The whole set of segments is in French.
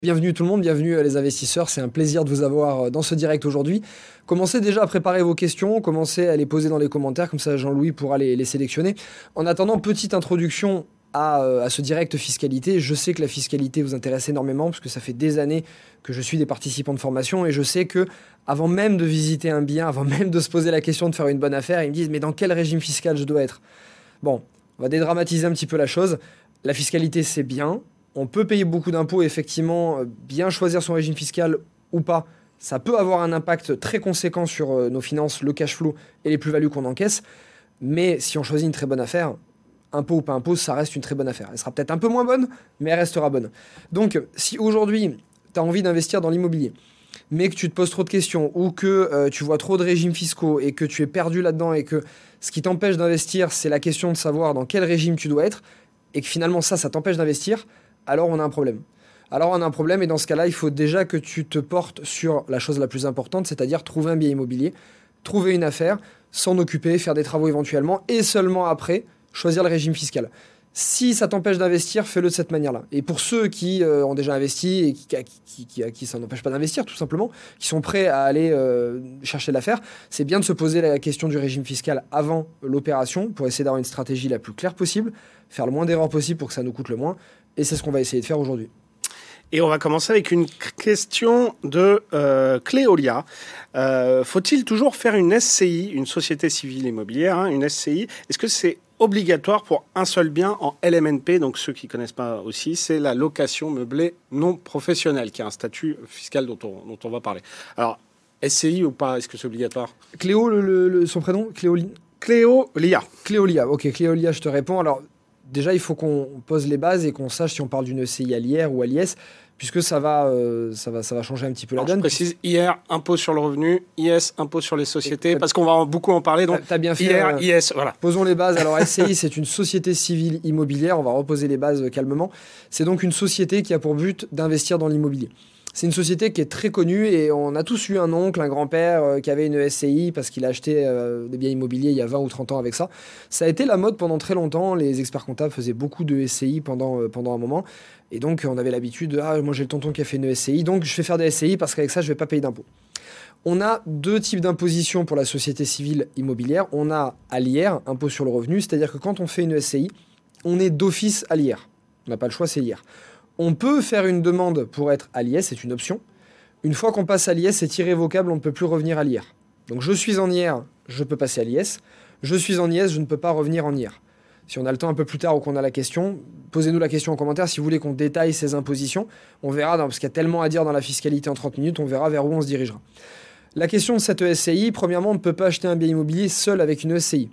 Bienvenue tout le monde, bienvenue les investisseurs, c'est un plaisir de vous avoir dans ce direct aujourd'hui. Commencez déjà à préparer vos questions, commencez à les poser dans les commentaires, comme ça Jean-Louis pourra les sélectionner. En attendant, petite introduction à ce direct fiscalité. Je sais que la fiscalité vous intéresse énormément, parce que ça fait des années que je suis des participants de formation, et je sais que avant même de visiter un bien, avant même de se poser la question de faire une bonne affaire, ils me disent « mais dans quel régime fiscal je dois être ?» Bon, on va dédramatiser un petit peu la chose. La fiscalité, c'est bien. On peut payer beaucoup d'impôts et effectivement, bien choisir son régime fiscal ou pas, ça peut avoir un impact très conséquent sur nos finances, le cash flow et les plus-values qu'on encaisse. Mais si on choisit une très bonne affaire, impôt ou pas impôt, ça reste une très bonne affaire. Elle sera peut-être un peu moins bonne, mais elle restera bonne. Donc, si aujourd'hui, tu as envie d'investir dans l'immobilier, mais que tu te poses trop de questions ou que tu vois trop de régimes fiscaux et que tu es perdu là-dedans et que ce qui t'empêche d'investir, c'est la question de savoir dans quel régime tu dois être et que finalement ça t'empêche d'investir, alors on a un problème. Alors on a un problème et dans ce cas-là, il faut déjà que tu te portes sur la chose la plus importante, c'est-à-dire trouver un bien immobilier, trouver une affaire, s'en occuper, faire des travaux éventuellement et seulement après choisir le régime fiscal. Si ça t'empêche d'investir, fais-le de cette manière-là. Et pour ceux qui ont déjà investi et qui ça n'empêche pas d'investir tout simplement, qui sont prêts à aller chercher l'affaire, c'est bien de se poser la question du régime fiscal avant l'opération pour essayer d'avoir une stratégie la plus claire possible, faire le moins d'erreurs possible pour que ça nous coûte le moins. Et c'est ce qu'on va essayer de faire aujourd'hui. Et on va commencer avec une question de Cléolia. Faut-il toujours faire une SCI, une société civile immobilière, une SCI? Est-ce que c'est obligatoire pour un seul bien en LMNP? Donc ceux qui ne connaissent pas aussi, c'est la location meublée non professionnelle, qui est un statut fiscal dont on va parler. Alors, SCI ou pas? Est-ce que c'est obligatoire? Cléo, son prénom? Cléolia. Cléolia, ok, Cléolia, je te réponds. Alors, déjà, il faut qu'on pose les bases et qu'on sache si on parle d'une ECI à l'IR ou à l'IS, puisque ça va changer un petit peu la donne. Je précise, IR, impôt sur le revenu, IS, impôt sur les sociétés, parce qu'on va beaucoup en parler. Donc, t'as bien fait. IR, IS, voilà. Posons les bases. Alors, SCI, c'est une société civile immobilière. On va reposer les bases calmement. C'est donc une société qui a pour but d'investir dans l'immobilier. C'est une société qui est très connue et on a tous eu un oncle, un grand-père qui avait une SCI parce qu'il a acheté des biens immobiliers il y a 20 ou 30 ans avec ça. Ça a été la mode pendant très longtemps. Les experts comptables faisaient beaucoup de SCI pendant un moment. Et donc, on avait l'habitude de « Ah, moi j'ai le tonton qui a fait une SCI, donc je vais faire des SCI parce qu'avec ça, je ne vais pas payer d'impôts. » On a deux types d'imposition pour la société civile immobilière. On a à l'IR, impôt sur le revenu, c'est-à-dire que quand on fait une SCI, on est d'office à l'IR. On n'a pas le choix, c'est l'IR. On peut faire une demande pour être à l'IS, c'est une option. Une fois qu'on passe à l'IS, c'est irrévocable, on ne peut plus revenir à l'IR. Donc je suis en IR, je peux passer à l'IS. Je suis en IS, je ne peux pas revenir en IR. Si on a le temps un peu plus tard ou qu'on a la question, posez-nous la question en commentaire si vous voulez qu'on détaille ces impositions. On verra, parce qu'il y a tellement à dire dans la fiscalité en 30 minutes, on verra vers où on se dirigera. La question de cette SCI, premièrement, on ne peut pas acheter un bien immobilier seul avec une SCI.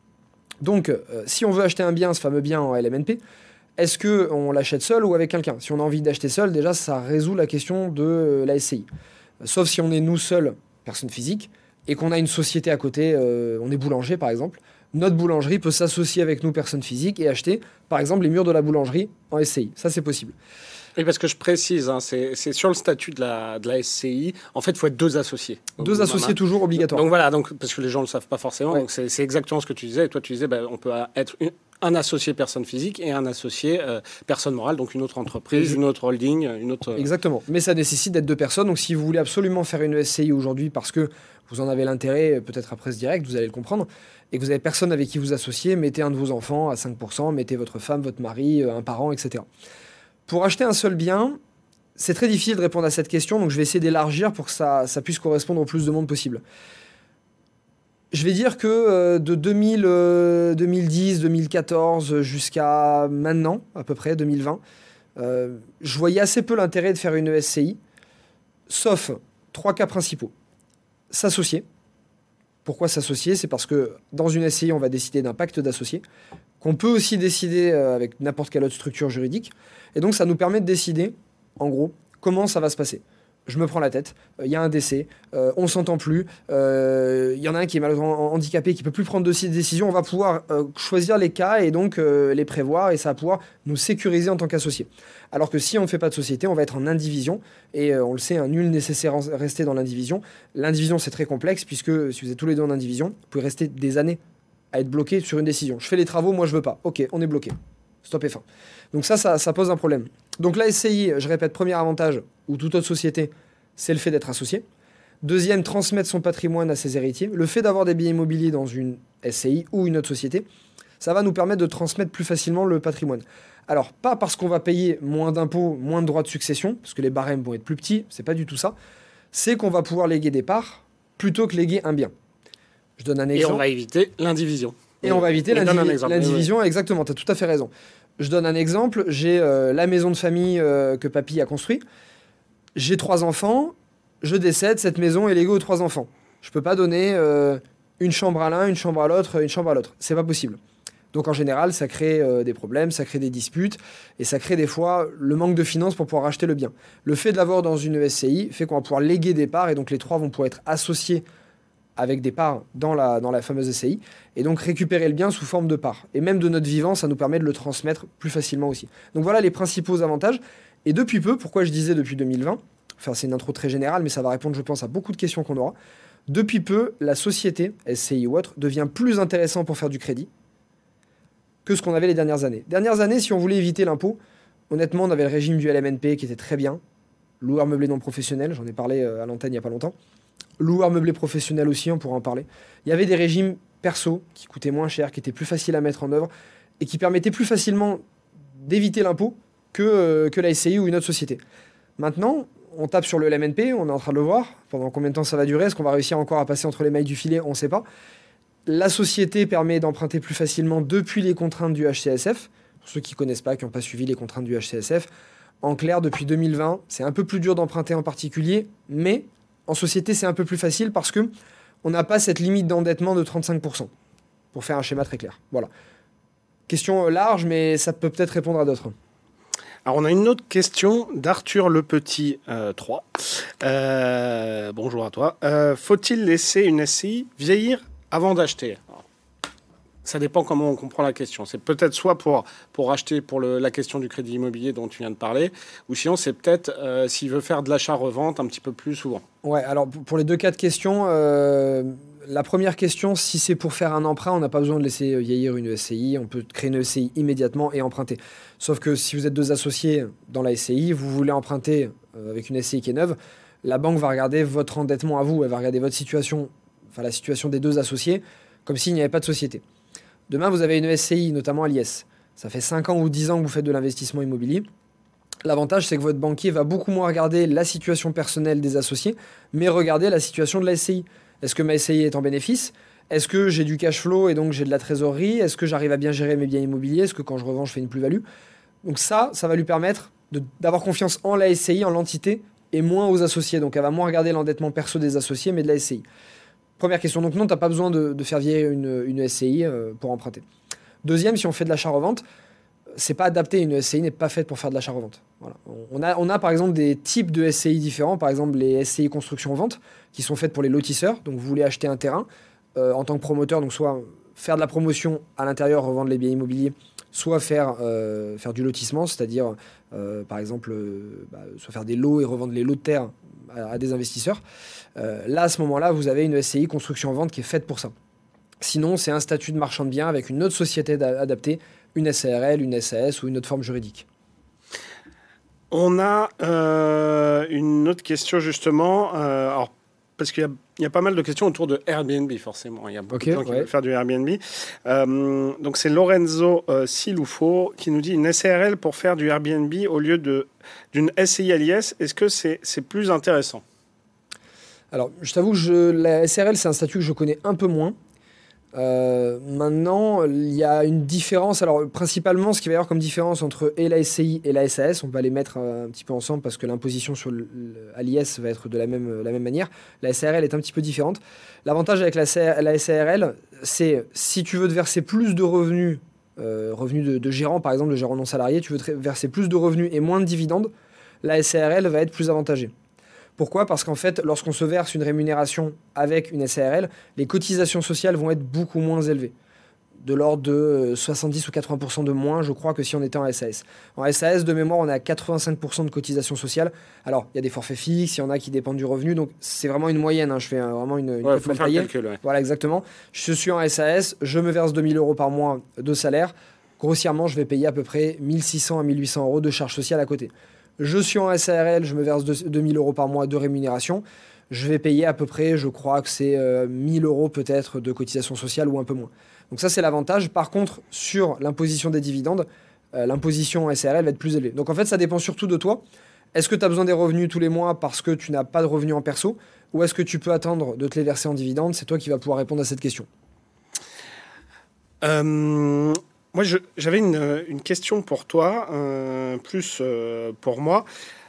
Donc, si on veut acheter un bien, ce fameux bien en LMNP, est-ce qu'on l'achète seul ou avec quelqu'un? Si on a envie d'acheter seul, déjà, ça résout la question de la SCI. Sauf si on est nous seuls, personne physique, et qu'on a une société à côté, on est boulanger par exemple, notre boulangerie peut s'associer avec nous, personne physique, et acheter, par exemple, les murs de la boulangerie en SCI. Ça, c'est possible. Oui, parce que je précise, c'est sur le statut de la SCI. En fait, il faut être deux associés. Donc, deux associés toujours obligatoires. Donc voilà, parce que les gens ne le savent pas forcément. Ouais. Donc c'est exactement ce que tu disais. Et toi, tu disais, on peut être un associé personne physique et un associé personne morale, donc une autre entreprise, une autre holding, une autre... Exactement. Mais ça nécessite d'être deux personnes. Donc si vous voulez absolument faire une SCI aujourd'hui parce que vous en avez l'intérêt, peut-être après ce direct, vous allez le comprendre, et que vous n'avez personne avec qui vous associer, mettez un de vos enfants à 5%, mettez votre femme, votre mari, un parent, etc. Pour acheter un seul bien, c'est très difficile de répondre à cette question, donc je vais essayer d'élargir pour que ça puisse correspondre au plus de monde possible. Je vais dire que de 2010, 2014 jusqu'à maintenant, à peu près 2020, je voyais assez peu l'intérêt de faire une SCI, sauf 3 cas principaux. S'associer. Pourquoi s'associer? C'est parce que dans une SCI, on va décider d'un pacte d'associés, qu'on peut aussi décider avec n'importe quelle autre structure juridique. Et donc, ça nous permet de décider, en gros, comment ça va se passer. Je me prends la tête, il y a un décès, on s'entend plus, il y en a un qui est malheureusement handicapé, qui peut plus prendre de décisions, on va pouvoir choisir les cas et donc les prévoir et ça va pouvoir nous sécuriser en tant qu'associés. Alors que si on ne fait pas de société, on va être en indivision et on le sait, un nul nécessaire rester dans l'indivision. L'indivision, c'est très complexe puisque si vous êtes tous les deux en indivision, vous pouvez rester des années à être bloqué sur une décision. Je fais les travaux, moi je veux pas. Ok, on est bloqué. Stop et fin. Donc ça pose un problème. Donc la SCI, je répète, premier avantage, ou toute autre société, c'est le fait d'être associé. Deuxième, transmettre son patrimoine à ses héritiers. Le fait d'avoir des biens immobiliers dans une SCI ou une autre société, ça va nous permettre de transmettre plus facilement le patrimoine. Alors, pas parce qu'on va payer moins d'impôts, moins de droits de succession, parce que les barèmes vont être plus petits, c'est pas du tout ça. C'est qu'on va pouvoir léguer des parts plutôt que léguer un bien. Je donne un exemple. Et on va éviter l'indivision. Et on va éviter l'indivision, exactement, tu as tout à fait raison. Je donne un exemple, j'ai la maison de famille que papy a construit. J'ai 3 enfants, je décède, cette maison est léguée aux 3 enfants. Je peux pas donner une chambre à l'un, une chambre à l'autre, une chambre à l'autre. C'est pas possible. Donc en général, ça crée des problèmes, ça crée des disputes, et ça crée des fois le manque de finances pour pouvoir racheter le bien. Le fait de l'avoir dans une SCI fait qu'on va pouvoir léguer des parts, et donc les 3 vont pouvoir être associés avec des parts dans la fameuse SCI, et donc récupérer le bien sous forme de parts. Et même de notre vivant, ça nous permet de le transmettre plus facilement aussi. Donc voilà les principaux avantages. Et depuis peu, pourquoi je disais depuis 2020, enfin c'est une intro très générale, mais ça va répondre, je pense, à beaucoup de questions qu'on aura. Depuis peu, la société, SCI ou autre, devient plus intéressant pour faire du crédit que ce qu'on avait les dernières années. Dernières années, si on voulait éviter l'impôt, honnêtement, on avait le régime du LMNP qui était très bien. Loueur meublé non professionnel, j'en ai parlé à l'antenne il n'y a pas longtemps. Loueur meublé professionnel aussi, on pourra en parler. Il y avait des régimes perso qui coûtaient moins cher, qui étaient plus faciles à mettre en œuvre et qui permettaient plus facilement d'éviter l'impôt que la SCI ou une autre société. Maintenant, on tape sur le LMNP, on est en train de le voir. Pendant combien de temps ça va durer? Est-ce qu'on va réussir encore à passer entre les mailles du filet? On ne sait pas. La société permet d'emprunter plus facilement depuis les contraintes du HCSF. Pour ceux qui ne connaissent pas, qui n'ont pas suivi les contraintes du HCSF, en clair, depuis 2020, c'est un peu plus dur d'emprunter en particulier, mais en société, c'est un peu plus facile parce qu'on n'a pas cette limite d'endettement de 35%, pour faire un schéma très clair. Voilà. Question large, mais ça peut peut-être répondre à d'autres. Alors, on a une autre question d'Arthur Le Petit 3. Bonjour à toi. Faut-il laisser une SCI vieillir avant d'acheter? Ça dépend comment on comprend la question. C'est peut-être soit pour acheter pour la question du crédit immobilier dont tu viens de parler, ou sinon c'est peut-être s'il veut faire de l'achat-revente un petit peu plus souvent. Ouais, alors pour les deux cas de question, la première question, si c'est pour faire un emprunt, on n'a pas besoin de laisser vieillir une SCI. On peut créer une SCI immédiatement et emprunter. Sauf que si vous êtes 2 associés dans la SCI, vous voulez emprunter avec une SCI qui est neuve, la banque va regarder votre endettement à vous, elle va regarder votre situation, enfin la situation des 2 associés, comme s'il n'y avait pas de société. Demain, vous avez une SCI, notamment à l'IS. Ça fait 5 ans ou 10 ans que vous faites de l'investissement immobilier. L'avantage, c'est que votre banquier va beaucoup moins regarder la situation personnelle des associés, mais regarder la situation de la SCI. Est-ce que ma SCI est en bénéfice? Est-ce que j'ai du cash flow et donc j'ai de la trésorerie? Est-ce que j'arrive à bien gérer mes biens immobiliers? Est-ce que quand je revends, je fais une plus-value? Donc ça va lui permettre d'avoir confiance en la SCI, en l'entité, et moins aux associés. Donc elle va moins regarder l'endettement perso des associés, mais de la SCI. Première question, donc non, tu n'as pas besoin de faire vieillir une SCI pour emprunter. Deuxième, si on fait de l'achat-revente, c'est pas adapté, une SCI n'est pas faite pour faire de l'achat-revente. Voilà. On a par exemple des types de SCI différents, par exemple les SCI construction-vente, qui sont faites pour les lotisseurs. Donc vous voulez acheter un terrain en tant que promoteur, donc soit faire de la promotion à l'intérieur, revendre les biens immobiliers, soit faire du lotissement, c'est-à-dire par exemple soit faire des lots et revendre les lots de terre à des investisseurs. Là, à ce moment-là, vous avez une SCI construction-vente qui est faite pour ça. Sinon, c'est un statut de marchand de biens avec une autre société adaptée, une SARL, une SAS ou une autre forme juridique. On a une autre question justement, alors, parce qu'il y a pas mal de questions autour de Airbnb forcément. Il y a beaucoup de gens qui veulent faire du Airbnb. Donc c'est Lorenzo Silufo qui nous dit une SARL pour faire du Airbnb au lieu d'une SCI à l'IS. Est-ce que c'est plus intéressant? Alors, je t'avoue que la SARL, c'est un statut que je connais un peu moins. Maintenant, il y a une différence. Alors, principalement, ce qu'il va y avoir comme différence entre la SCI et la SAS, on va les mettre un petit peu ensemble parce que l'imposition à l'IS va être de la même manière. La SARL est un petit peu différente. L'avantage avec la SARL, c'est si tu veux te verser plus de revenus, de gérant, par exemple, de gérant non salarié, tu veux te verser plus de revenus et moins de dividendes, la SARL va être plus avantagée. Pourquoi? Parce qu'en fait, lorsqu'on se verse une rémunération avec une SARL, les cotisations sociales vont être beaucoup moins élevées. De l'ordre de 70 ou 80% de moins, je crois, que si on était en SAS. En SAS, de mémoire, on est à 85% de cotisations sociales. Alors, il y a des forfaits fixes, il y en a qui dépendent du revenu, donc c'est vraiment une moyenne. Hein. Je fais vraiment une faut faire le calcul, ouais. Voilà, exactement. Je suis en SAS, je me verse 2 000 € par mois de salaire. grossièrement, je vais payer à peu près 1600 à 1800 euros de charges sociales à côté. Je suis en SARL, je me verse 2000 euros par mois de rémunération. Je vais payer à peu près, je crois que c'est 1000 euros peut-être de cotisation sociale ou un peu moins. Donc ça, c'est l'avantage. Par contre, sur l'imposition des dividendes, l'imposition en SARL va être plus élevée. Donc en fait, ça dépend surtout de toi. Est-ce que tu as besoin des revenus tous les mois parce que tu n'as pas de revenus en perso, ou est-ce que tu peux attendre de te les verser en dividendes? C'est toi qui vas pouvoir répondre à cette question. Moi, j'avais une question pour toi, plus pour moi.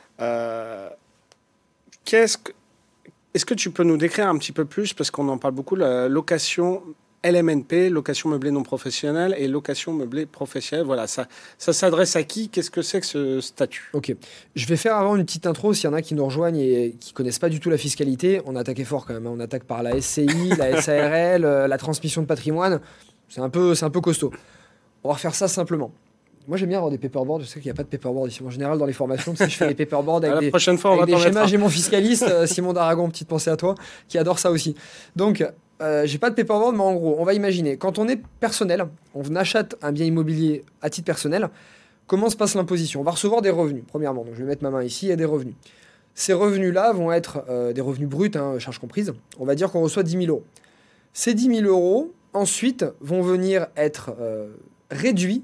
Est-ce que tu peux nous décrire un petit peu plus, parce qu'on en parle beaucoup, la location LMNP, location meublée non professionnelle, et location meublée professionnelle. Voilà, ça s'adresse à qui? Qu'est-ce que c'est que ce statut? Ok, je vais faire avant une petite intro, s'il y en a qui nous rejoignent et qui connaissent pas du tout la fiscalité. On attaquait fort quand même, hein. On attaque par la SCI, la SARL, la transmission de patrimoine. C'est un peu costaud. On va refaire ça simplement. Moi, j'aime bien avoir des paperboards. Je sais qu'il n'y a pas de paperboard ici. En général, dans les formations, tu sais, je fais des paperboards avec la prochaine fois, on va des schémas. mettre. J'ai mon fiscaliste, Simon Daragon, petite pensée à toi, qui adore ça aussi. Donc, j'ai pas de paperboard, mais en gros, on va imaginer, quand on est personnel, on achète un bien immobilier à titre personnel, comment se passe l'imposition? On va recevoir des revenus, premièrement. Donc, je vais mettre ma main ici, il y a des revenus. Ces revenus-là vont être des revenus bruts, hein, charges comprises. On va dire qu'on reçoit 10 000 euros. Ces 10 000 euros, ensuite, vont venir être réduits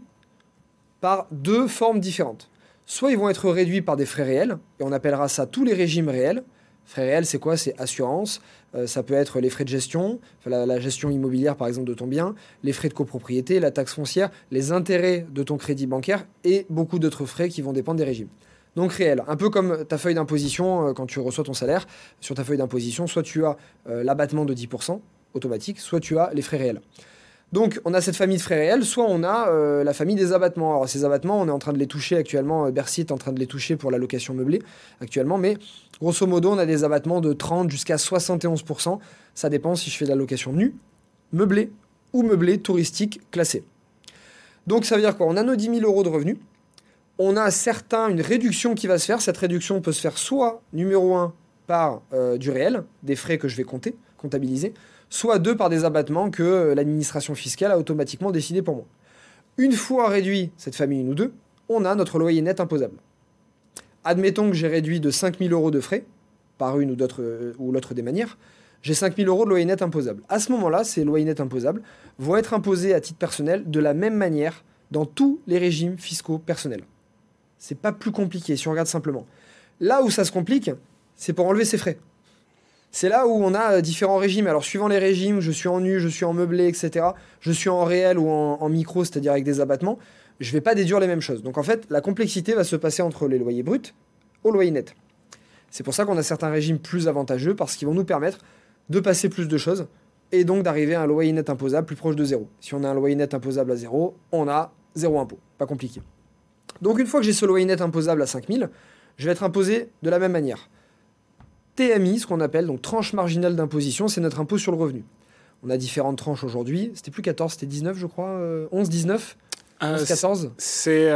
par deux formes différentes. Soit ils vont être réduits par des frais réels, et on appellera ça tous les régimes réels. Frais réels, c'est quoi? C'est assurance, ça peut être les frais de gestion, la gestion immobilière par exemple de ton bien, les frais de copropriété, la taxe foncière, les intérêts de ton crédit bancaire et beaucoup d'autres frais qui vont dépendre des régimes. Donc réel, un peu comme ta feuille d'imposition quand tu reçois ton salaire, sur ta feuille d'imposition, soit tu as l'abattement de 10% automatique, soit tu as les frais réels. Donc, on a cette famille de frais réels, soit on a la famille des abattements. Alors, ces abattements, on est en train de les toucher actuellement. Bercy est en train de les toucher pour la location meublée actuellement. Mais grosso modo, on a des abattements de 30 jusqu'à 71%. Ça dépend si je fais de la location nue, meublée ou meublée touristique classée. Donc, ça veut dire quoi? On a nos 10 000 euros de revenus. On a une réduction qui va se faire. Cette réduction peut se faire soit, numéro 1, par du réel, des frais que je vais comptabiliser, soit 2 par des abattements que l'administration fiscale a automatiquement décidé pour moi. Une fois réduit cette famille 1 ou 2, on a notre loyer net imposable. Admettons que j'ai réduit de 5 000 euros de frais, par une ou l'autre des manières, j'ai 5 000 euros de loyer net imposable. À ce moment-là, ces loyers nets imposables vont être imposés à titre personnel de la même manière dans tous les régimes fiscaux personnels. C'est pas plus compliqué si on regarde simplement. Là où ça se complique, c'est pour enlever ces frais. C'est là où on a différents régimes. Alors, suivant les régimes, je suis en nu, je suis en meublé, etc. Je suis en réel ou en micro, c'est-à-dire avec des abattements. Je ne vais pas déduire les mêmes choses. Donc, en fait, la complexité va se passer entre les loyers bruts au loyer net. C'est pour ça qu'on a certains régimes plus avantageux parce qu'ils vont nous permettre de passer plus de choses et donc d'arriver à un loyer net imposable plus proche de zéro. Si on a un loyer net imposable à zéro, on a zéro impôt. Pas compliqué. Donc, une fois que j'ai ce loyer net imposable à 5 000, je vais être imposé de la même manière. TMI, ce qu'on appelle, donc tranche marginale d'imposition, c'est notre impôt sur le revenu. On a différentes tranches aujourd'hui. C'était plus 14, c'était 19, je crois. 11, 19 11, 14 C'est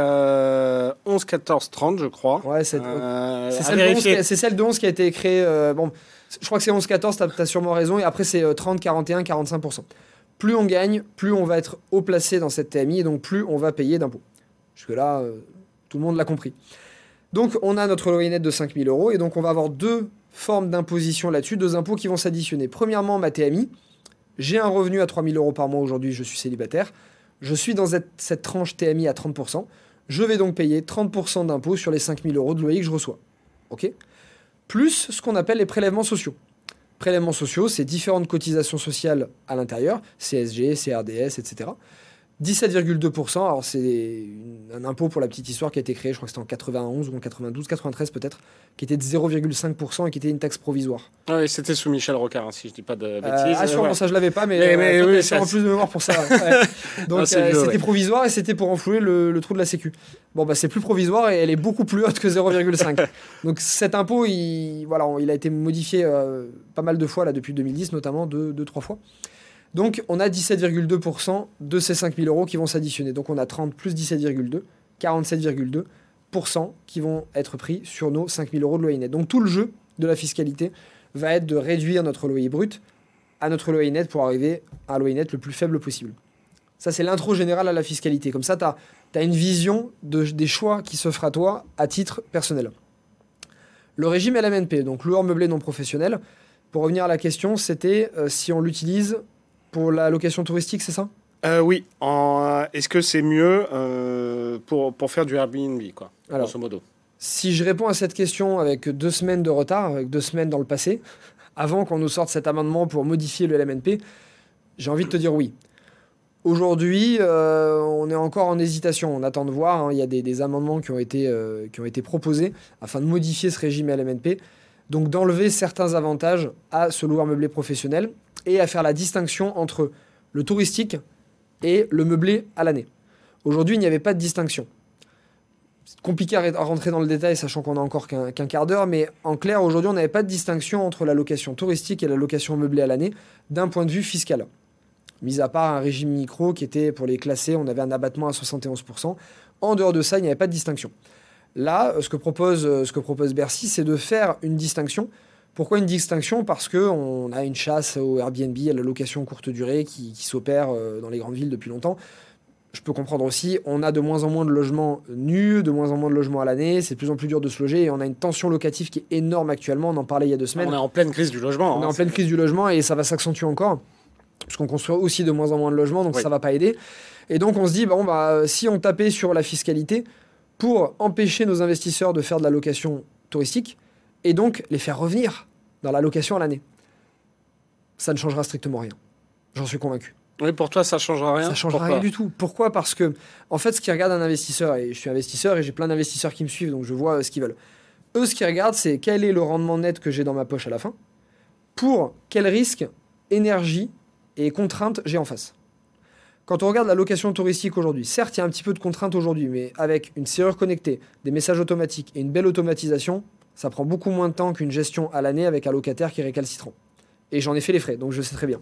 11, 14, 30, je crois. Ouais, c'est celle de 11 qui a été créée. Bon, je crois que c'est 11, 14, t'as sûrement raison. Et après, c'est 30, 41, 45%. Plus on gagne, plus on va être haut placé dans cette TMI, et donc plus on va payer d'impôts. Jusque-là, tout le monde l'a compris. Donc, on a notre loyer net de 5 000 euros, et donc on va avoir deux formes d'imposition là-dessus, deux impôts qui vont s'additionner. Premièrement, ma TMI. J'ai un revenu à 3 000 euros par mois aujourd'hui, je suis célibataire. Je suis dans cette tranche TMI à 30%. Je vais donc payer 30% d'impôt sur les 5 000 euros de loyer que je reçois. OK ? Plus ce qu'on appelle les prélèvements sociaux. Prélèvements sociaux, c'est différentes cotisations sociales à l'intérieur, CSG, CRDS, etc. 17,2%, alors c'est un impôt pour la petite histoire qui a été créé, je crois que c'était en 91 ou en 92, 93 peut-être, qui était de 0,5% et qui était une taxe provisoire. Ah oui, c'était sous Michel Rocard, si je dis pas de bêtises. Sûrement, ça je l'avais pas, mais oui, c'est en plus de mémoire pour ça. Ouais. Donc c'était provisoire et c'était pour enflouer le trou de la sécu. Bon bah c'est plus provisoire et elle est beaucoup plus haute que 0,5. Donc cet impôt, il a été modifié pas mal de fois là depuis 2010, notamment 2-3 fois. Donc, on a 17,2% de ces 5 000 euros qui vont s'additionner. Donc, on a 30 plus 17,2, 47,2% qui vont être pris sur nos 5 000 euros de loyer net. Donc, tout le jeu de la fiscalité va être de réduire notre loyer brut à notre loyer net pour arriver à un loyer net le plus faible possible. Ça, c'est l'intro générale à la fiscalité. Comme ça, tu as une vision des choix qui se fera à toi à titre personnel. Le régime LMNP, donc loueur meublé non professionnel. Pour revenir à la question, c'était si on l'utilise pour la location touristique, c'est ça ? Oui. Est-ce que c'est mieux pour faire du Airbnb, quoi, Alors, grosso modo? Si je réponds à cette question avec 2 semaines de retard, avec 2 semaines dans le passé, avant qu'on nous sorte cet amendement pour modifier le LMNP, j'ai envie de te dire oui. Aujourd'hui, on est encore en hésitation. On attend de voir. Hein. Il y a des amendements qui ont été proposés afin de modifier ce régime LMNP. Donc d'enlever certains avantages à ce loueur meublé professionnel et à faire la distinction entre le touristique et le meublé à l'année. Aujourd'hui, il n'y avait pas de distinction. C'est compliqué à rentrer dans le détail, sachant qu'on a encore qu'un quart d'heure, mais en clair, aujourd'hui, on n'avait pas de distinction entre la location touristique et la location meublée à l'année d'un point de vue fiscal. Mis à part un régime micro qui était, pour les classer, on avait un abattement à 71%. En dehors de ça, il n'y avait pas de distinction. Là, ce que propose Bercy, c'est de faire une distinction. Pourquoi une distinction ? Parce qu'on a une chasse au Airbnb, à la location courte durée qui s'opère dans les grandes villes depuis longtemps. Je peux comprendre aussi, on a de moins en moins de logements nus, de moins en moins de logements à l'année, c'est de plus en plus dur de se loger et on a une tension locative qui est énorme actuellement, on en parlait il y a 2 semaines. On est en pleine crise du logement. On est en pleine crise du logement et ça va s'accentuer encore, parce qu'on construit aussi de moins en moins de logements, donc ça va pas aider. Et donc on se dit, si on tapait sur la fiscalité pour empêcher nos investisseurs de faire de la location touristique et donc les faire revenir dans la location à l'année, ça ne changera strictement rien. J'en suis convaincu. Oui, pour toi, ça ne changera rien. Ça ne changera rien du tout. Pourquoi ? Parce que, en fait, ce qui regarde un investisseur, et je suis investisseur et j'ai plein d'investisseurs qui me suivent, donc je vois ce qu'ils veulent. Eux, ce qu'ils regardent, c'est quel est le rendement net que j'ai dans ma poche à la fin, pour quel risque, énergie et contraintes j'ai en face. Quand on regarde la location touristique aujourd'hui, certes, il y a un petit peu de contraintes aujourd'hui, mais avec une serrure connectée, des messages automatiques et une belle automatisation, ça prend beaucoup moins de temps qu'une gestion à l'année avec un locataire qui est récalcitrant. Et j'en ai fait les frais, donc je sais très bien.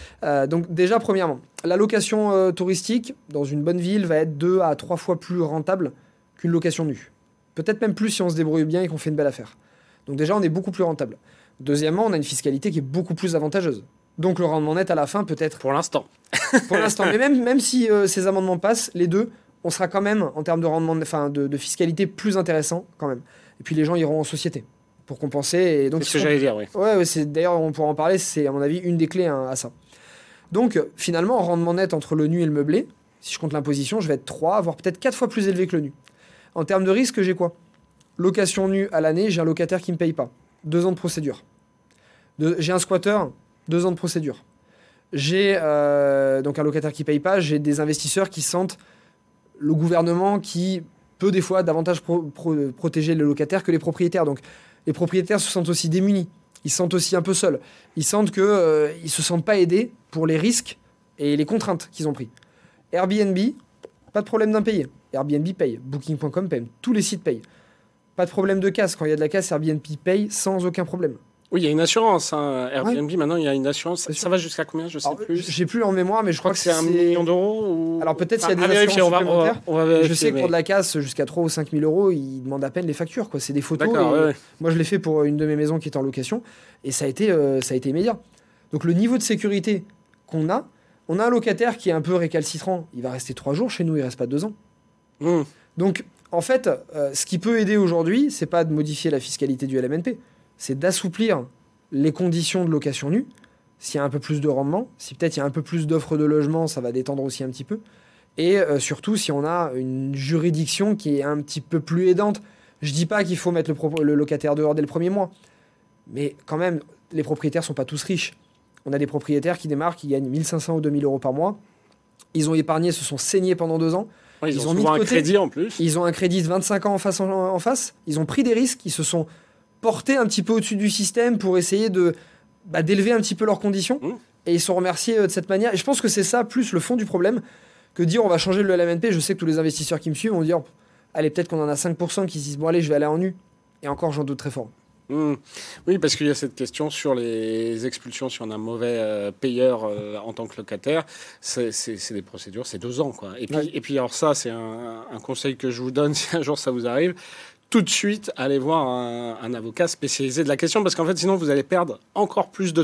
Donc déjà, premièrement, la location touristique dans une bonne ville va être 2 à 3 fois plus rentable qu'une location nue. Peut-être même plus si on se débrouille bien et qu'on fait une belle affaire. Donc déjà, on est beaucoup plus rentable. Deuxièmement, on a une fiscalité qui est beaucoup plus avantageuse. Donc le rendement net à la fin peut être... Pour l'instant. Pour l'instant. Mais même si ces amendements passent, les deux, on sera quand même, en termes de rendement, de fiscalité, plus intéressant quand même. Et puis les gens iront en société pour compenser. Et donc, c'est ce que j'allais dire, oui. Ouais, d'ailleurs, on pourra en parler, c'est à mon avis une des clés à ça. Donc, finalement, en rendement net entre le nu et le meublé, si je compte l'imposition, je vais être 3, voire peut-être 4 fois plus élevé que le nu. En termes de risque, j'ai quoi ? Location nue à l'année, j'ai un locataire qui ne me paye pas. 2 ans de procédure. J'ai un squatter, 2 ans de procédure. J'ai donc un locataire qui ne paye pas, j'ai des investisseurs qui sentent le gouvernement qui peut des fois davantage protéger les locataires que les propriétaires. Donc, les propriétaires se sentent aussi démunis. Ils se sentent aussi un peu seuls. Ils sentent qu'ils ne se sentent pas aidés pour les risques et les contraintes qu'ils ont pris. Airbnb, pas de problème d'impayé. Airbnb paye. Booking.com paye. Tous les sites payent. Pas de problème de casse. Quand il y a de la casse, Airbnb paye sans aucun problème. Oui, il y a une assurance. Hein. Airbnb, maintenant, il y a une assurance. Ça va jusqu'à combien ? Je sais plus. J'ai plus en mémoire, mais je crois que c'est 1 million d'euros ou... Alors peut-être s'il y a des assurances supplémentaires. On va vérifier, je sais que pour de la casse, jusqu'à 3 ou 5 000 euros, ils demandent à peine les factures. Quoi. C'est des photos. Ouais. Moi, je l'ai fait pour une de mes maisons qui est en location. Et ça a été immédiat. Donc le niveau de sécurité qu'on a, on a un locataire qui est un peu récalcitrant. Il va rester 3 jours chez nous, il ne reste pas 2 ans. Donc, en fait, ce qui peut aider aujourd'hui, c'est pas de modifier la fiscalité du LMNP, c'est d'assouplir les conditions de location nue. S'il y a un peu plus de rendement, si peut-être il y a un peu plus d'offres de logement, ça va détendre aussi un petit peu. Et surtout, si on a une juridiction qui est un petit peu plus aidante. Je dis pas qu'il faut mettre le locataire dehors dès le premier mois. Mais quand même, les propriétaires sont pas tous riches. On a des propriétaires qui démarrent, qui gagnent 1 500 ou 2 000 euros par mois. Ils ont épargné, se sont saignés pendant 2 ans. Ouais, ils ont mis de côté un crédit en plus. Ils ont un crédit de 25 ans en face. Ils ont pris des risques. Ils se sont portés un petit peu au-dessus du système pour essayer d'élever un petit peu leurs conditions. Et ils sont remerciés de cette manière. Et je pense que c'est ça, plus le fond du problème, que dire on va changer le LMNP. Je sais que tous les investisseurs qui me suivent vont dire allez, peut-être qu'on en a 5% qui se disent bon, allez, je vais aller en nu. Et encore, j'en doute très fort. Oui, parce qu'il y a cette question sur les expulsions, si on a un mauvais payeur en tant que locataire, c'est des procédures, c'est 2 ans. Quoi. Et puis, alors ça, c'est un conseil que je vous donne si un jour ça vous arrive. Tout de suite, allez voir un avocat spécialisé de la question, parce qu'en fait, sinon, vous allez perdre encore plus de temps.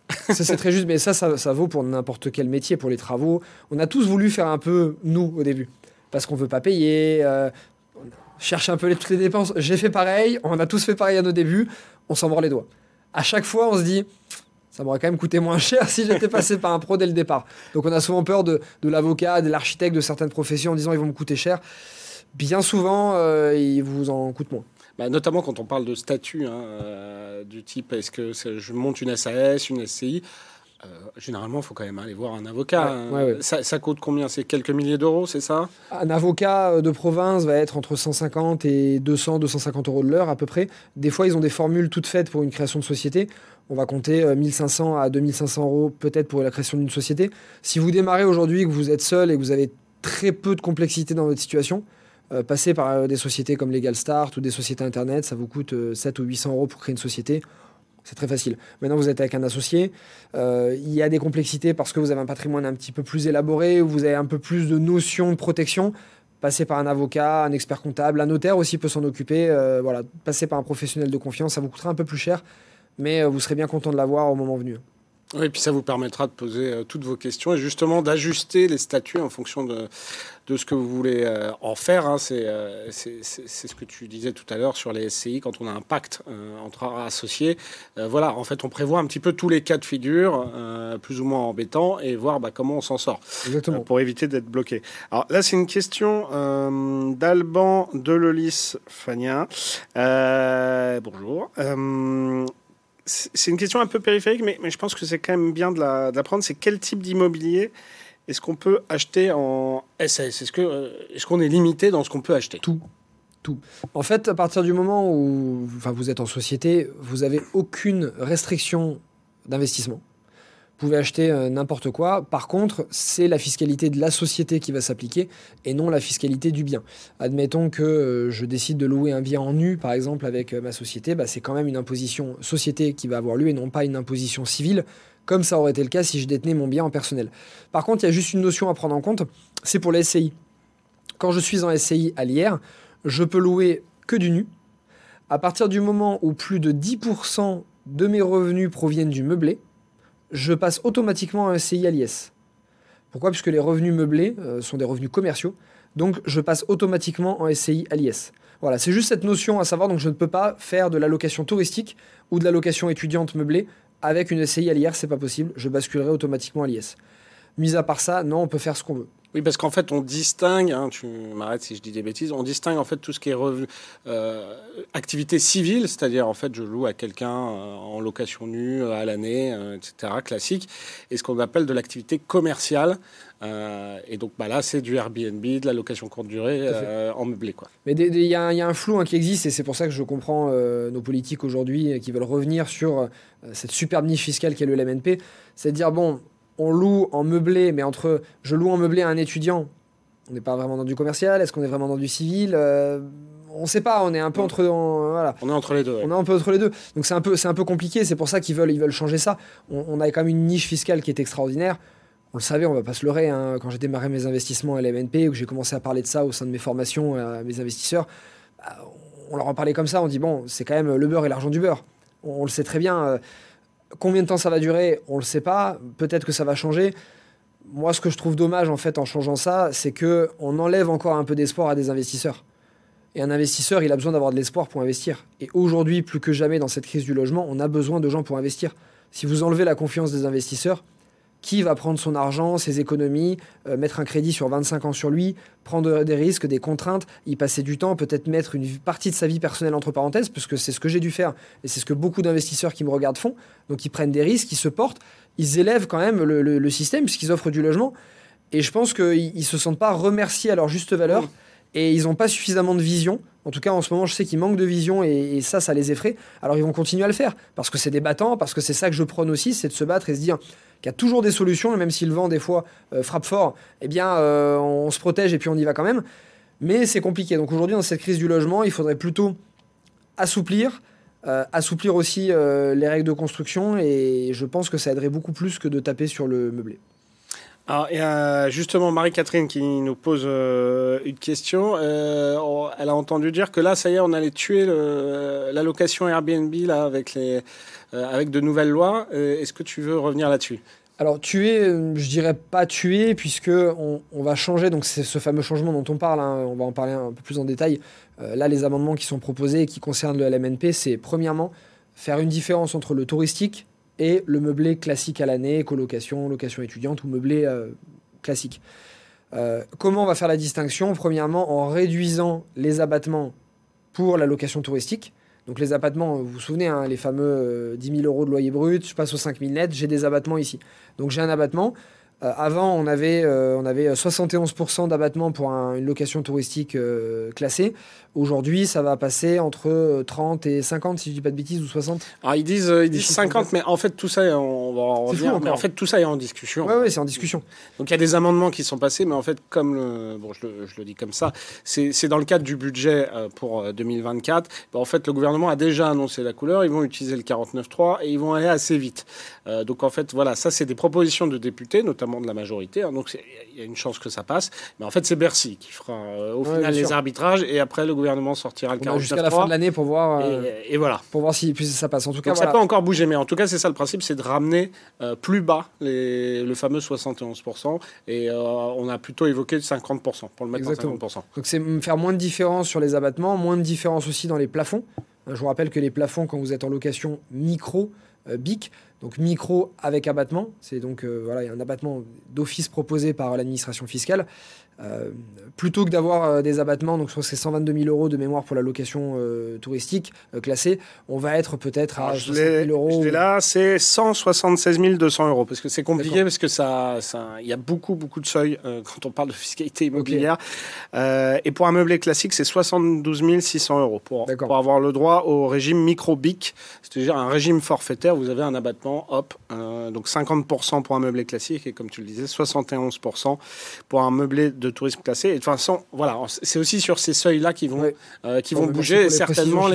Ça, c'est très juste, mais ça vaut pour n'importe quel métier, pour les travaux. On a tous voulu faire un peu nous au début, parce qu'on veut pas payer, on cherche un peu toutes les dépenses. J'ai fait pareil, on a tous fait pareil à nos débuts, on s'en mord les doigts. À chaque fois, on se dit, ça m'aurait quand même coûté moins cher si j'étais passé par un pro dès le départ. Donc on a souvent peur de l'avocat, de l'architecte, de certaines professions en disant ils vont me coûter cher. Bien souvent, ils vous en coûtent moins. Bah, notamment quand on parle de statut, du type est-ce que je monte une SAS, une SCI, généralement il faut quand même aller voir un avocat. Ouais. Ça coûte combien? C'est quelques milliers d'euros, c'est ça? Un avocat de province va être entre 150 et 200-250 euros de l'heure à peu près. Des fois, ils ont des formules toutes faites pour une création de société. On va compter 1500 à 2500 euros peut-être pour la création d'une société. Si vous démarrez aujourd'hui, que vous êtes seul et que vous avez très peu de complexité dans votre situation, passer par des sociétés comme Legal Start ou des sociétés internet, ça vous coûte 700 ou 800 euros pour créer une société. C'est très facile. Maintenant, vous êtes avec un associé. Il y a des complexités parce que vous avez un patrimoine un petit peu plus élaboré, vous avez un peu plus de notions de protection. Passer par un avocat, un expert comptable, un notaire aussi peut s'en occuper. Voilà, passer par un professionnel de confiance, ça vous coûtera un peu plus cher, mais vous serez bien content de l'avoir au moment venu. Oui, et puis ça vous permettra de poser toutes vos questions et justement d'ajuster les statuts en fonction de ce que vous voulez en faire. Hein. C'est ce que tu disais tout à l'heure sur les SCI, quand on a un pacte entre associés. Voilà, en fait, on prévoit un petit peu tous les cas de figure, plus ou moins embêtants, et voir comment on s'en sort. Exactement. Pour éviter d'être bloqué. Alors là, c'est une question d'Alban Delolis-Fagnin. Bonjour. C'est une question un peu périphérique, mais je pense que c'est quand même bien de la prendre. C'est quel type d'immobilier est-ce qu'on peut acheter en SAS? Est-ce qu'on est limité dans ce qu'on peut acheter? Tout. En fait, à partir du moment où vous êtes en société, vous n'avez aucune restriction d'investissement. Vous pouvez acheter n'importe quoi. Par contre, c'est la fiscalité de la société qui va s'appliquer et non la fiscalité du bien. Admettons que je décide de louer un bien en nu, par exemple, avec ma société. C'est quand même une imposition société qui va avoir lieu et non pas une imposition civile, comme ça aurait été le cas si je détenais mon bien en personnel. Par contre, il y a juste une notion à prendre en compte, c'est pour les SCI. Quand je suis en SCI à l'IR, je peux louer que du nu. À partir du moment où plus de 10% de mes revenus proviennent du meublé, je passe automatiquement à un SCI à l'IS. Pourquoi? Puisque les revenus meublés sont des revenus commerciaux. Donc, je passe automatiquement en SCI à l'IS. Voilà, c'est juste cette notion à savoir. Donc, je ne peux pas faire de la location touristique ou de la location étudiante meublée avec une SCI à l'IR. C'est pas possible. Je basculerai automatiquement à l'IS. Mis à part ça, non, on peut faire ce qu'on veut. Oui, parce qu'en fait, on distingue, tu m'arrêtes si je dis des bêtises, on distingue en fait tout ce qui est activité civile, c'est-à-dire en fait je loue à quelqu'un en location nue à l'année, etc., classique, et ce qu'on appelle de l'activité commerciale. Et donc là, c'est du Airbnb, de la location courte durée en meublé, quoi. Mais il y a un flou qui existe, et c'est pour ça que je comprends nos politiques aujourd'hui qui veulent revenir sur cette superbe niche fiscale qu'est le LMNP. C'est de dire, bon, on loue en meublé, mais entre je loue en meublé à un étudiant, on n'est pas vraiment dans du commercial, est-ce qu'on est vraiment dans du civil? On ne sait pas, on est un peu entre... voilà. On est entre les deux. Ouais. On est un peu entre les deux. Donc c'est un peu compliqué, c'est pour ça qu'ils veulent changer ça. On a quand même une niche fiscale qui est extraordinaire. On le savait, on ne va pas se leurrer. Quand j'ai démarré mes investissements à l'MNP, ou que j'ai commencé à parler de ça au sein de mes formations à mes investisseurs, on leur en parlait comme ça, on dit, bon, c'est quand même le beurre et l'argent du beurre. On le sait très bien. Combien de temps ça va durer, on ne le sait pas. Peut-être que ça va changer. Moi, ce que je trouve dommage en fait en changeant ça, c'est qu'on enlève encore un peu d'espoir à des investisseurs. Et un investisseur, il a besoin d'avoir de l'espoir pour investir. Et aujourd'hui, plus que jamais dans cette crise du logement, on a besoin de gens pour investir. Si vous enlevez la confiance des investisseurs, qui va prendre son argent, ses économies, mettre un crédit sur 25 ans sur lui, prendre des risques, des contraintes, y passer du temps, peut-être mettre une partie de sa vie personnelle entre parenthèses, parce que c'est ce que j'ai dû faire, et c'est ce que beaucoup d'investisseurs qui me regardent font. Donc ils prennent des risques, ils se portent, ils élèvent quand même le système, puisqu'ils offrent du logement, et je pense qu'ils ne se sentent pas remerciés à leur juste valeur, et ils n'ont pas suffisamment de vision. En tout cas, en ce moment, je sais qu'ils manquent de vision, et ça les effraie. Alors ils vont continuer à le faire, parce que c'est des battants, parce que c'est ça que je prône aussi, c'est de se battre et se dire qu'il y a toujours des solutions, et même si le vent, des fois, frappe fort, eh bien, on se protège et puis on y va quand même. Mais c'est compliqué. Donc aujourd'hui, dans cette crise du logement, il faudrait plutôt assouplir aussi les règles de construction, et je pense que ça aiderait beaucoup plus que de taper sur le meublé. Alors, il y a justement Marie-Catherine qui nous pose une question. Elle a entendu dire que là, ça y est, on allait tuer la location Airbnb là, avec de nouvelles lois. Est-ce que tu veux revenir là-dessus? Alors tuer, je dirais pas tuer, puisque on va changer, donc c'est ce fameux changement dont on parle, hein, on va en parler un peu plus en détail. Là, les amendements qui sont proposés et qui concernent le LMNP, c'est premièrement faire une différence entre le touristique et le meublé classique à l'année, colocation, location étudiante ou meublé classique. Comment on va faire la distinction? Premièrement, en réduisant les abattements pour la location touristique. Donc les abattements, vous vous souvenez, hein, les fameux 10 000 euros de loyer brut, je passe aux 5 000 net, j'ai des abattements ici. Donc j'ai un abattement. Avant, on avait 71% d'abattement pour une location touristique classée. Aujourd'hui, ça va passer entre 30 et 50, si je dis pas de bêtises, ou 60. Alors ils disent 50, mais en fait tout ça, on va en revenir. Mais en fait tout ça est en discussion. Oui, c'est en discussion. Donc il y a des amendements qui sont passés, mais en fait comme je le dis comme ça, c'est dans le cadre du budget pour 2024. En fait, le gouvernement a déjà annoncé la couleur. Ils vont utiliser le 49.3 et ils vont aller assez vite. Donc en fait, voilà, ça c'est des propositions de députés, notamment de la majorité. Hein, donc il y a une chance que ça passe. Mais en fait, c'est Bercy qui fera au final les arbitrages et après le gouvernement sortira le 49.3 jusqu'à la fin de l'année pour voir et voilà, pour voir si ça passe. En tout cas, donc ça peut encore bouger, mais en tout cas c'est ça le principe, c'est de ramener plus bas le fameux 71% et on a plutôt évoqué 50% pour le mettre à 50%. Donc c'est faire moins de différence sur les abattements, moins de différence aussi dans les plafonds. Je vous rappelle que les plafonds, quand vous êtes en location micro, BIC, donc micro avec abattement, c'est donc voilà, il y a un abattement d'office proposé par l'administration fiscale. Plutôt que d'avoir des abattements, donc je crois que c'est 122 000 euros de mémoire pour la location touristique classée, on va être peut-être à 60 000 euros. Je l'ai là, c'est 176 200 euros, parce que c'est compliqué, parce que il y a beaucoup de seuils quand on parle de fiscalité immobilière. Okay. Et pour un meublé classique, c'est 72 600 euros pour avoir le droit au régime micro-BIC, c'est-à-dire un régime forfaitaire, vous avez un abattement, donc 50% pour un meublé classique, et comme tu le disais, 71% pour un meublé de tourisme classé. Et de toute façon, voilà, c'est aussi sur ces seuils-là qui vont bouger et certainement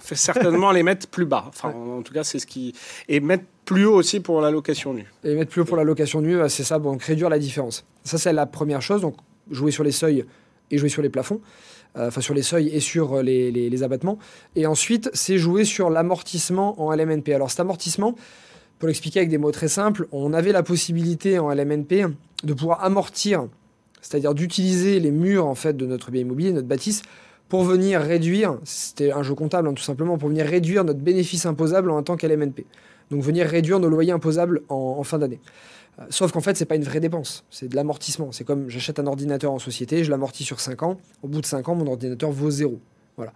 les mettre plus bas. Enfin, en tout cas, c'est ce qui... Et mettre plus haut aussi pour la location nue. Et mettre plus haut pour la location nue, c'est ça, donc réduire la différence. Ça, c'est la première chose, donc jouer sur les seuils et jouer sur les plafonds. Enfin, sur les seuils et sur les abattements. Et ensuite, c'est jouer sur l'amortissement en LMNP. Alors, cet amortissement, pour l'expliquer avec des mots très simples, on avait la possibilité en LMNP de pouvoir amortir, c'est-à-dire d'utiliser les murs en fait de notre bien immobilier, notre bâtisse, pour venir réduire, c'était un jeu comptable hein, tout simplement, pour venir réduire notre bénéfice imposable en tant qu'LMNP. Donc venir réduire nos loyers imposables en fin d'année. Sauf qu'en fait, c'est pas une vraie dépense, c'est de l'amortissement. C'est comme j'achète un ordinateur en société, je l'amortis sur 5 ans, au bout de 5 ans, mon ordinateur vaut 0. Voilà.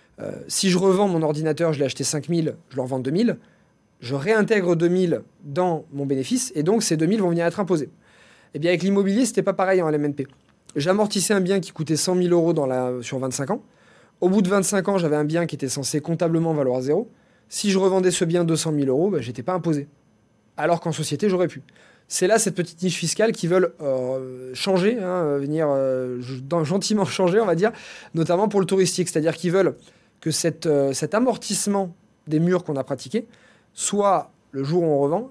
Si je revends mon ordinateur, je l'ai acheté 5 000, je le revends 2 000, je réintègre 2 000 dans mon bénéfice, et donc ces 2 000 vont venir être imposés. Eh bien, avec l'immobilier, c'était pas pareil en LMNP. J'amortissais un bien qui coûtait 100 000 euros sur 25 ans. Au bout de 25 ans, j'avais un bien qui était censé comptablement valoir 0. Si je revendais ce bien 200 000 euros, j'étais pas imposé. Alors qu'en société, j'aurais pu. C'est là cette petite niche fiscale qui veulent changer, venir gentiment changer, on va dire, notamment pour le touristique. C'est-à-dire qu'ils veulent que cet amortissement des murs qu'on a pratiqué soit, le jour où on revend,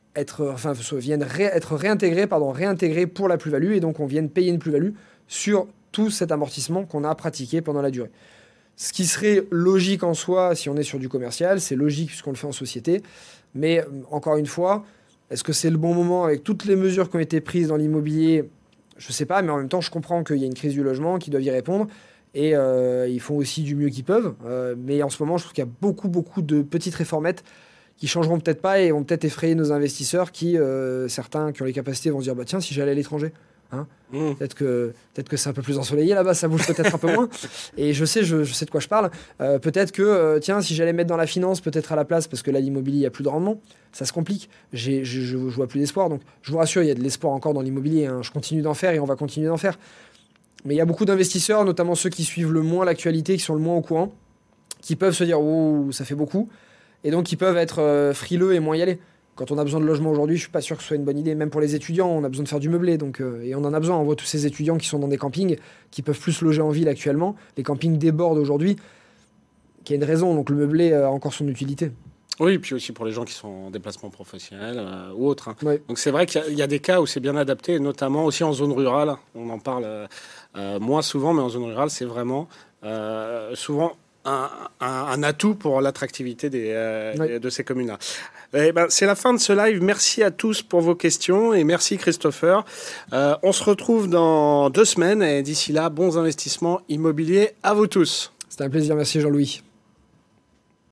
vienne être réintégré pour la plus-value, et donc on vienne payer une plus-value sur tout cet amortissement qu'on a pratiqué pendant la durée. Ce qui serait logique en soi si on est sur du commercial, c'est logique puisqu'on le fait en société, mais encore une fois, est-ce que c'est le bon moment avec toutes les mesures qui ont été prises dans l'immobilier? Je ne sais pas, mais en même temps, je comprends qu'il y a une crise du logement, qu'ils doivent y répondre, et ils font aussi du mieux qu'ils peuvent, mais en ce moment, je trouve qu'il y a beaucoup de petites réformettes qui changeront peut-être pas et vont peut-être effrayer nos investisseurs qui, certains qui ont les capacités vont se dire, bah tiens, si j'allais à l'étranger, hein, peut-être que c'est un peu plus ensoleillé là-bas, ça bouge peut-être un peu moins. Et je sais de quoi je parle. Peut-être que, tiens, si j'allais mettre dans la finance, peut-être à la place, parce que là, l'immobilier, il n'y a plus de rendement, ça se complique. Je vois plus d'espoir. Donc, je vous rassure, il y a de l'espoir encore dans l'immobilier. Hein. Je continue d'en faire et on va continuer d'en faire. Mais il y a beaucoup d'investisseurs, notamment ceux qui suivent le moins l'actualité, qui sont le moins au courant, qui peuvent se dire, oh, ça fait beaucoup. Et donc, ils peuvent être frileux et moins y aller. Quand on a besoin de logement aujourd'hui, je suis pas sûr que ce soit une bonne idée. Même pour les étudiants, on a besoin de faire du meublé. Donc, et on en a besoin. On voit tous ces étudiants qui sont dans des campings, qui peuvent plus se loger en ville actuellement. Les campings débordent aujourd'hui, qui a une raison. Donc, le meublé a encore son utilité. Oui, puis aussi pour les gens qui sont en déplacement professionnel ou autre. Hein. Ouais. Donc c'est vrai qu'il y a des cas où c'est bien adapté, notamment aussi en zone rurale. On en parle moins souvent, mais en zone rurale, c'est vraiment souvent un atout pour l'attractivité de ces communes-là. C'est la fin de ce live. Merci à tous pour vos questions et merci Christopher. On se retrouve dans 2 semaines et d'ici là, bons investissements immobiliers à vous tous. C'était un plaisir. Merci Jean-Louis.